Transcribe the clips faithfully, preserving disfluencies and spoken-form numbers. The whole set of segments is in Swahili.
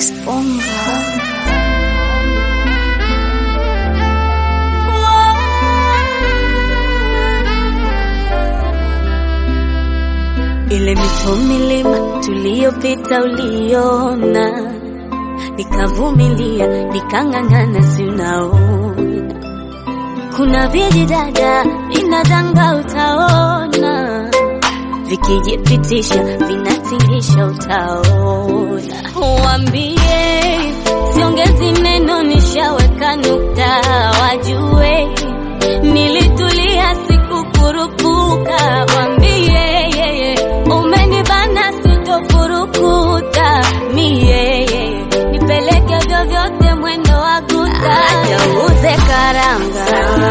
Ile mito milima tuliyopita uliona, nikavumilia nikang'ang'ana, si unaona. Kuna vijidada vinadanga utaona, vikijipitisha vinatingisha utaona. Uambie siongezi neno, nishaweka nukta, wajue nilitulia sikukurupuka. Wambie umenibana sitofurukuta, mie nipeleke vyovyote mwendo wa guta. Ajauze karanga,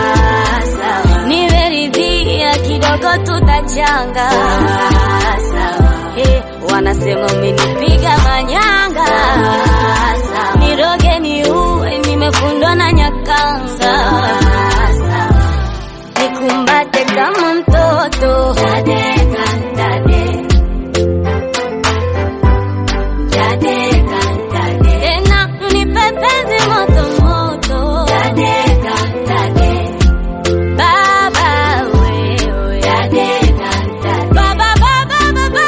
nimeridhia kidogo tutachanga. Hey, wanasema umenipiga manyanga, niroge ni uwe nimefundwa na nyakanga. Nikumbate kama mtoto, jadeka ntade, jadeka ntade. Tena unipepenzi moto moto, jadeka ntade. Baba wewe, jadeka ntade. Baba baba baba,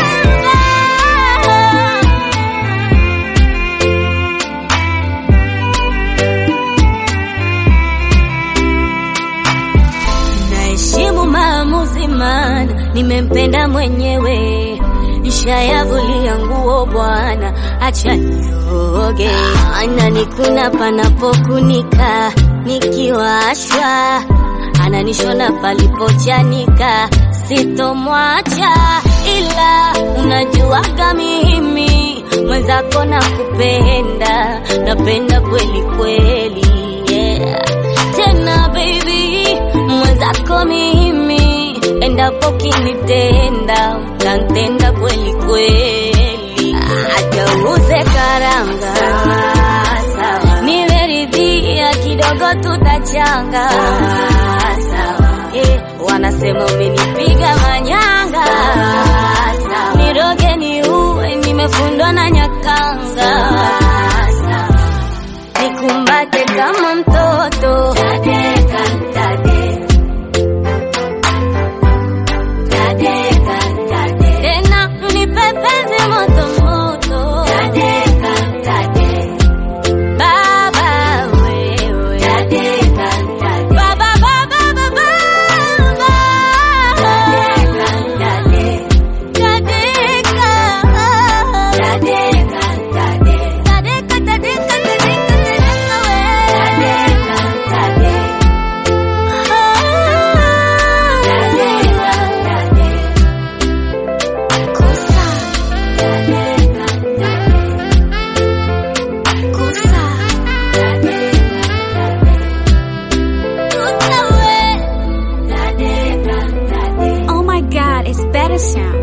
naheshimu maamuzi mana nimempenda mwenyewe. Nishayavulia nguo bwana, acha nioge. Ananikuna panapokunika, nikiwashwa ananishona palipochanika. Sitomwacha ila unajuaga mimi mwenzako nakupenda, napenda kweli kweli, yeah. Tena baby mwenzako mimi, endapo kinitenda utantenda kweli kweli. Ajauze karanga, nimeridhia kidogo tutachanga. Eh, wanasema umenipiga manyanga, niroge ni uwe nimefundwa na nyakanga. Nikumbate kama mtoto, jadeka ntade, jadeka ntade. Tena unipepenzi moto moto, jadeka ntade. Baba wewe, jadeka ntade. Baba baba baba, jadeka ntade, jadeka, jadeka ntade, jadeka jadeka jadeka jadeka we, jadeka ntade, jadeka ntade. Kusa, jadeka ntade, kusa, jadeka ntade, kusa we, jadeka ntade. Oh my God, it's better sound.